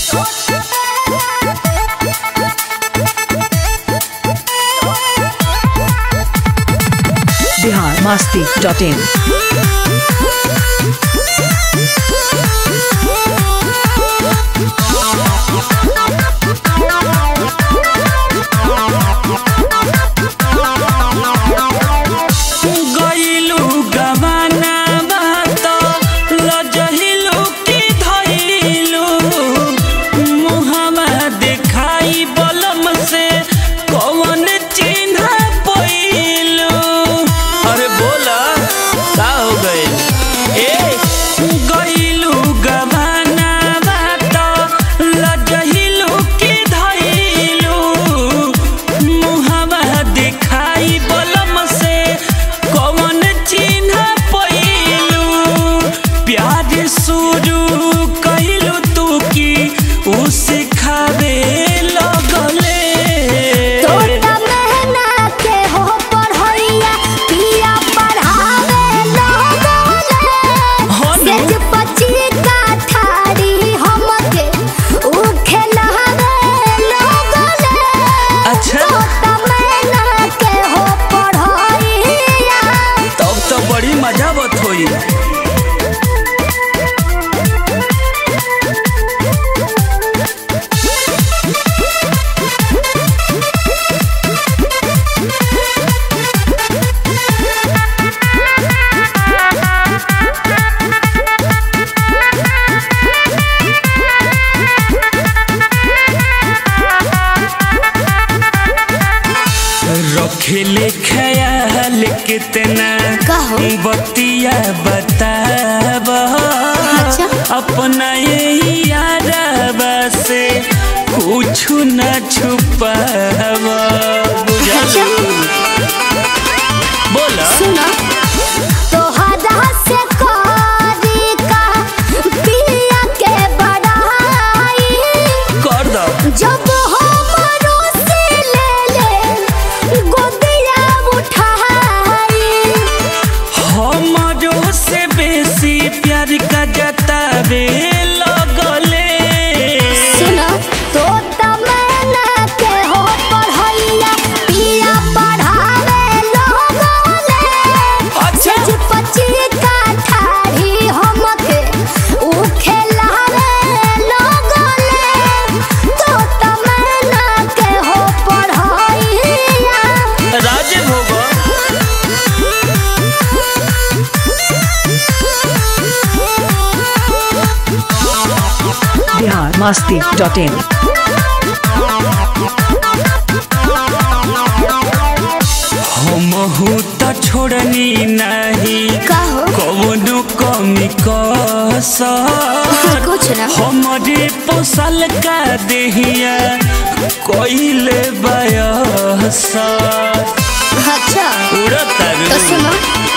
biharmasti.in खेले ख्याल कितना बतिया बताब अपना यारबा से कुछ न छुपाब बोला सुना तोहरा से करी का पिया के बड़ाई कर दो जब प्यार का जतावे लगले सुना तो तमन्ना के हो पढ़ैया पिया पढ़ावे लगले अच्छा पची का ठाड़ी हमके उ खेलावे लगले तो तमन्ना के हो पढ़ैया राजे भोग biharmasti.in हमहू तो छोड़नी नहीं कौनो कमी कसर कुछ ना हमारे पोसल का देहिया कोइले बयसा अच्छा उड़ता तो सुनो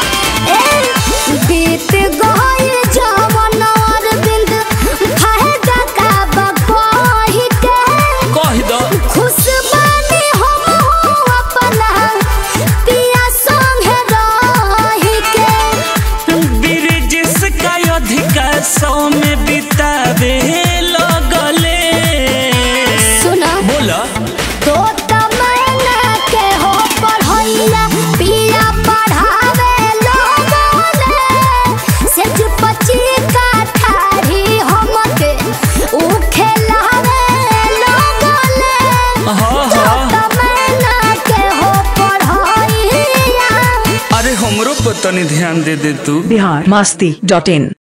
बीत गई जवन और बिंद फायदा का बकोही के कह दो खुश बानी हम अपना पिया संगे रही के बीर जिसका अधिकार सौ में बितावे लगले सुना बोला तो तमन्ना के हो पढ़ैया पिया पढ़ावे हमरो पर तनी ध्यान दे तू biharmasti.in